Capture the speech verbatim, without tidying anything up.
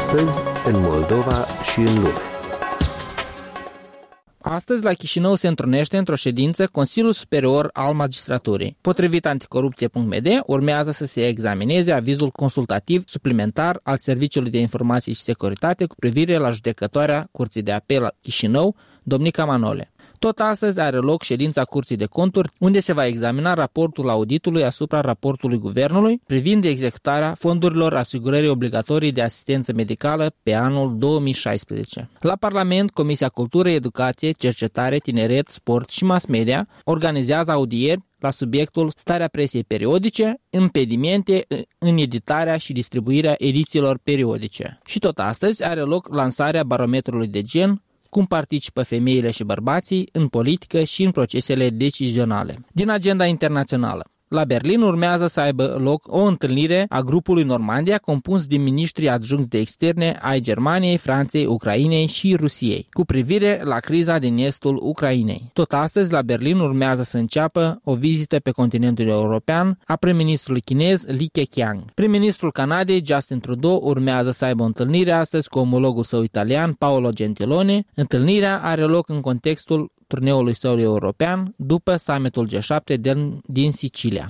Astăzi, în Moldova și în lume. Astăzi, la Chișinău se întrunește într-o ședință Consiliul Superior al Magistraturii. Potrivit anticorupție punct m d, urmează să se examineze avizul consultativ suplimentar al Serviciului de Informații și Securitate cu privire la judecătoarea Curții de Apel Chișinău, Domnica Manole. Tot astăzi are loc ședința Curții de Conturi, unde se va examina raportul auditului asupra raportului Guvernului privind executarea fondurilor asigurării obligatorii de asistență medicală pe anul două mii șaisprezece. La Parlament, Comisia Cultură, Educație, Cercetare, Tineret, Sport și Mass Media organizează audieri la subiectul starea presiei periodice, impedimente în editarea și distribuirea edițiilor periodice. Și tot astăzi are loc lansarea barometrului de gen, cum participă femeile și bărbații în politică și în procesele decizionale. Din agenda internațională. La Berlin urmează să aibă loc o întâlnire a grupului Normandia compus din miniștrii adjuncți de externe ai Germaniei, Franței, Ucrainei și Rusiei, cu privire la criza din estul Ucrainei. Tot astăzi, la Berlin urmează să înceapă o vizită pe continentul european a prim-ministrului chinez Li Keqiang. Prim-ministrul Canadei Justin Trudeau urmează să aibă o întâlnire astăzi cu omologul său italian Paolo Gentiloni. Întâlnirea are loc în contextul turneului său european după summitul G șapte din, din Sicilia.